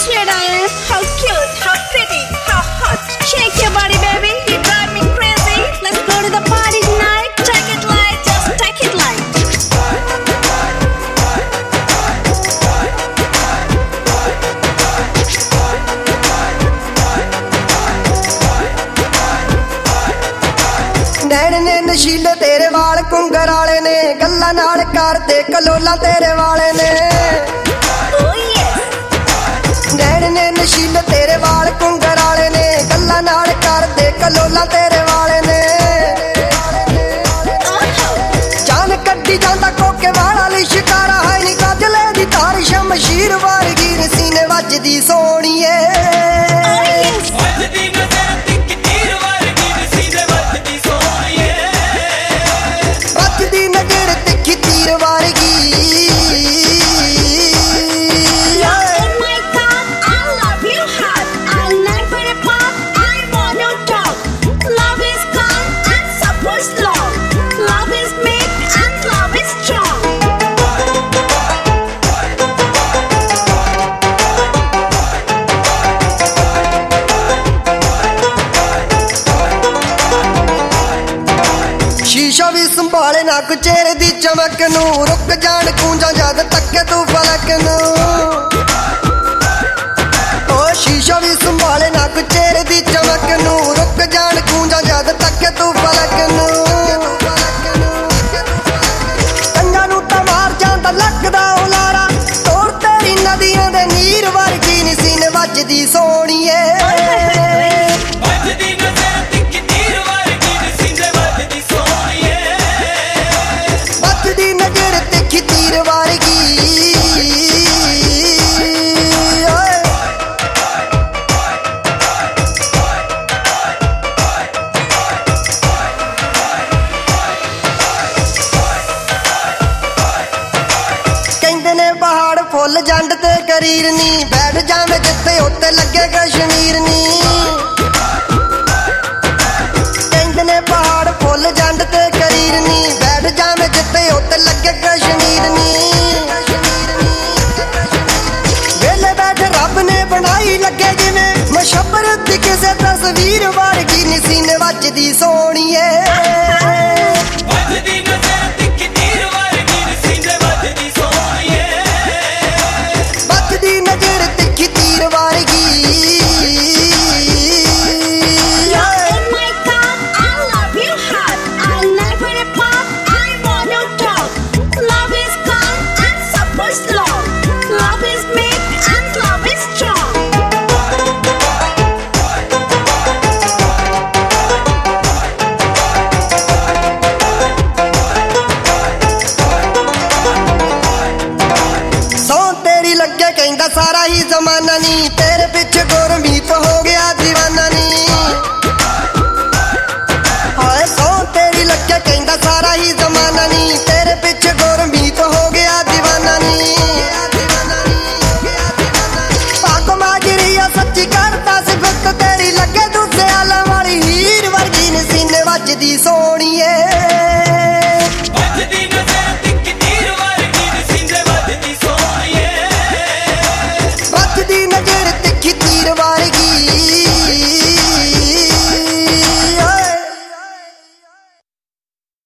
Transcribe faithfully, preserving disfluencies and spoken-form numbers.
sweet I am, how cute, how pretty, how hot. Shake your body, baby, you drive me crazy. Let's go to the party tonight. Take it light, just take it light. नैन ने नशीले तेरे वाल कुंगर वाले ने, गल्ला नाल करते कलोला तेरे वाले ने। नैन ने नशीले तेरे वाल कुंगर वाले ने, गल्ला नाल करते कलोला तेरे वाले ने। जान कड्डी जांदा कोके वाला ली शिकारा है नी, काजले दी तार शमशीर वर्गी नी, सीने वजदी सोहणीए। शीशा भी संभाले ना को चेहरे दी चमक नू, रुक जान कूंजा जद तके तू फलक नू। ओ शीशा भी संभाले ना को चेहरे दी चमक नू, रुक जान कूंजा जद तके तू फलक नू। कंजा नू तां मार जांदा लगदा उलारा, तोड़ तेरी नदियां दे नीर वर्गी नी, सीने वजदी सोहणीए। पहाड़ फुल जंड ते करीर नी, बैठ जावे जिथे उत्ते लगे कश्मीर नी। कहंदे ने पहाड़ फुल जंड ते करीर नी, बैठ जावे जिथे उत्ते लगे कश्मीर नी। वेले बैठ रब ने बनाई लगे जिवें मशबरत दी किसे तस्वीर वर्गी नी, सीने वजदी सोहणीए।